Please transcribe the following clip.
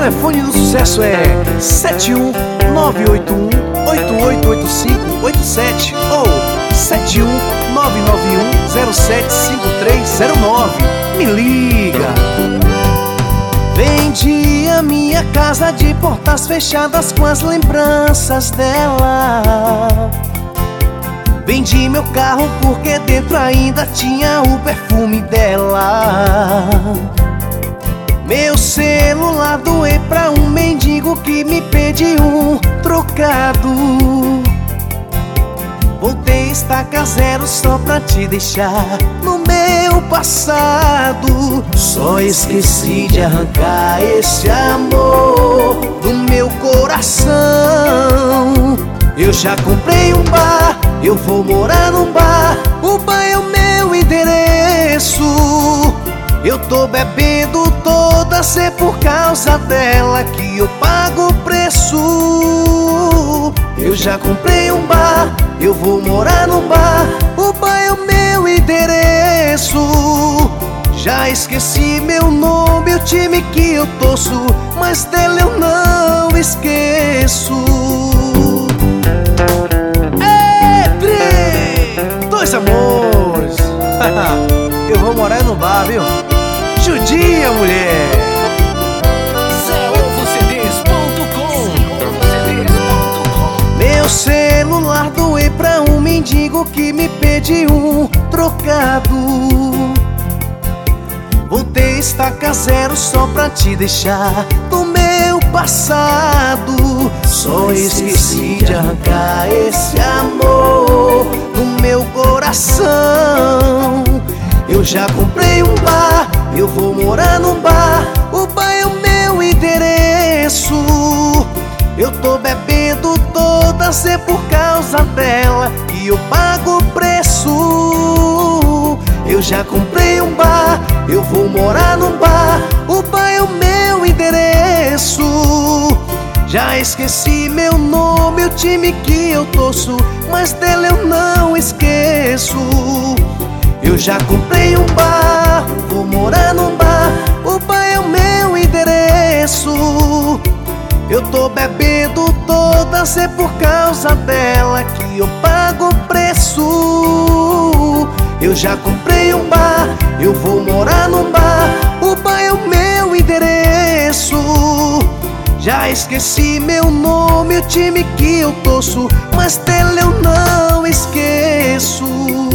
telefone do sucesso é 71981-888587 ou 71991075309. Me liga! Vendi a minha casa de portas fechadas com as lembranças dela. Vendi meu carro porque dentro ainda tinha o perfume dela. Meu celular doei pra um mendigo que me pediu um trocado. Voltei a estacar zero só pra te deixar no meu passado. Só esqueci de arrancar esse amor do meu coração. Eu já comprei um bar, eu vou morar num bar. O bar é o meu endereço. Eu tô bebendo toda, se é por causa dela que eu pago o preço. Eu já comprei um bar, eu vou morar no bar. O bar é o meu endereço. Já esqueci meu nome, o time que eu torço, mas dele eu não esqueço. Entre dois amores. Eu vou morar no bar, viu? Judia, mulher! Meu celular doei pra um mendigo que me pediu um trocado. Voltei a estacar zero só pra te deixar do meu passado. Só esqueci de arrancar esse amor do meu coração. Eu já comprei um bar, eu vou morar num bar. O bar é o meu endereço. Eu tô bebendo todas, é por causa dela que eu pago o preço. Eu já comprei um bar, eu vou morar num bar. O bar é o meu endereço. Já esqueci meu nome, o time que eu torço, mas dele eu não esqueço. Eu já comprei um bar, vou morar num bar. O bar é o meu endereço. Eu tô bebendo todas, é por causa dela que eu pago o preço. Eu já comprei um bar, eu vou morar num bar. O bar é o meu endereço. Já esqueci meu nome, o time que eu torço, mas dele eu não esqueço.